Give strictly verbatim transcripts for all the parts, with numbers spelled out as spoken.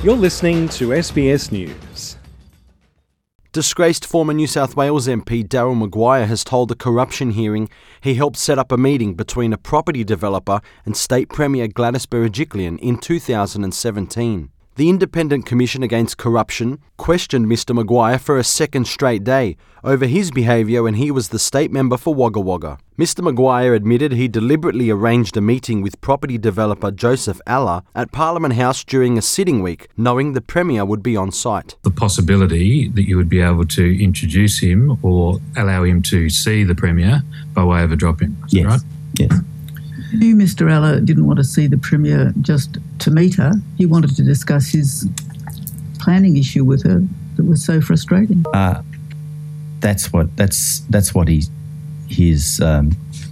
You're listening to S B S News. Disgraced former New South Wales M P Daryl Maguire has told a corruption hearing he helped set up a meeting between a property developer and State Premier Gladys Berejiklian in two thousand seventeen. The Independent Commission Against Corruption questioned Mister Maguire for a second straight day over his behaviour when he was the state member for Wagga Wagga. Mister Maguire admitted he deliberately arranged a meeting with property developer Joseph Alla at Parliament House during a sitting week, knowing the Premier would be on site. The possibility that you would be able to introduce him or allow him to see the Premier by way of a drop-in, is yes. that right? Yes. I knew Mister Alla didn't want to see the Premier just to meet her. He wanted to discuss his planning issue with her that was so frustrating. Uh, that's what that's that's what he his um,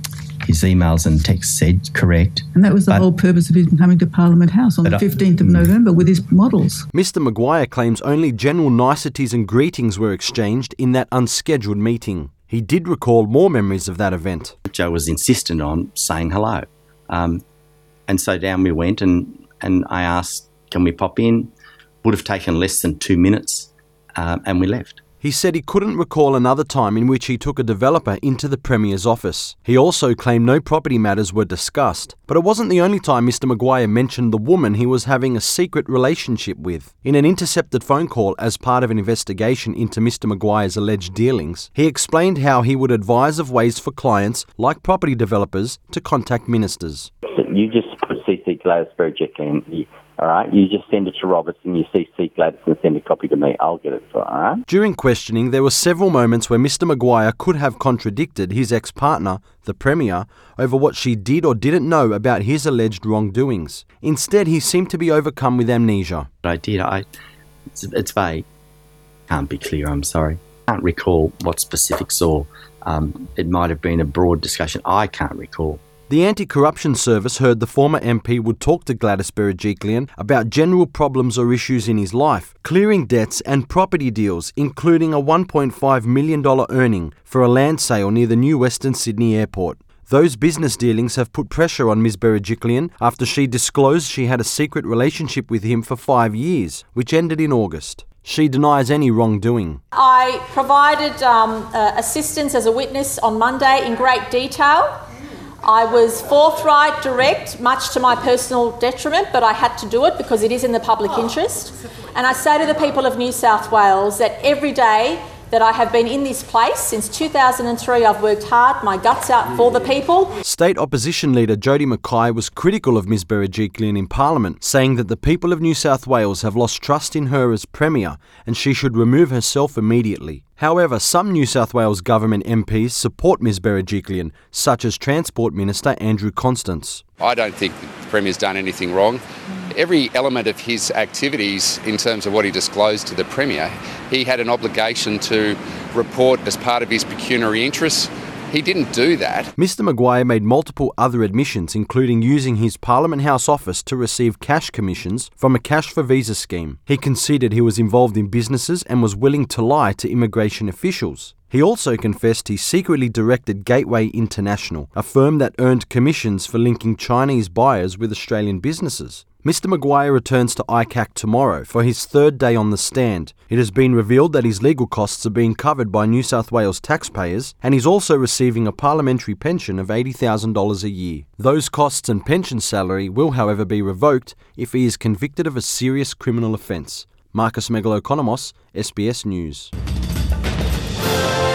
his emails and texts said. Correct. And that was the but, whole purpose of him coming to Parliament House on the fifteenth of November with his models. Mister Maguire claims only general niceties and greetings were exchanged in that unscheduled meeting. He did recall more memories of that event. Joe was insistent on saying hello. Um, and so down we went and, and I asked, can we pop in? Would have taken less than two minutes um, and we left. He said he couldn't recall another time in which he took a developer into the Premier's office. He also claimed no property matters were discussed. But it wasn't the only time Mister Maguire mentioned the woman he was having a secret relationship with. In an intercepted phone call as part of an investigation into Mister Maguire's alleged dealings, he explained how he would advise of ways for clients, like property developers, to contact ministers. You just put C C Gladys Berejiklian. All right, you just send it to Robertson, you C C Gladys and send a copy to me. I'll get it for all right? During questioning, there were several moments where Mister Maguire could have contradicted his ex-partner, the Premier, over what she did or didn't know about his alleged wrongdoings. Instead, he seemed to be overcome with amnesia. I did. I. It's, it's vague. Can't be clear, I'm sorry. Can't recall what specifics or um, it might have been a broad discussion. I can't recall. The Anti-Corruption Service heard the former M P would talk to Gladys Berejiklian about general problems or issues in his life, clearing debts and property deals, including a one point five million dollars earning for a land sale near the new Western Sydney airport. Those business dealings have put pressure on Miz Berejiklian after she disclosed she had a secret relationship with him for five years, which ended in August. She denies any wrongdoing. I provided um, uh, assistance as a witness on Monday in great detail. I was forthright, direct, much to my personal detriment, but I had to do it because it is in the public interest. And I say to the people of New South Wales that every day that I have been in this place, since two thousand three, I've worked hard, my guts out for the people. State Opposition Leader Jody Mackay was critical of Miz Berejiklian in Parliament, saying that the people of New South Wales have lost trust in her as Premier and she should remove herself immediately. However, some New South Wales government M Ps support Miz Berejiklian, such as Transport Minister Andrew Constance. I don't think the Premier's done anything wrong. Every element of his activities in terms of what he disclosed to the Premier, he had an obligation to report as part of his pecuniary interests. He didn't do that. Mister Maguire made multiple other admissions, including using his Parliament House office to receive cash commissions from a Cash for Visa scheme. He conceded he was involved in businesses and was willing to lie to immigration officials. He also confessed he secretly directed Gateway International, a firm that earned commissions for linking Chinese buyers with Australian businesses. Mister Maguire returns to I C A C tomorrow for his third day on the stand. It has been revealed that his legal costs are being covered by New South Wales taxpayers, and he's also receiving a parliamentary pension of eighty thousand dollars a year. Those costs and pension salary will, however, be revoked if he is convicted of a serious criminal offence. Marcus Megalokonomos, S B S News.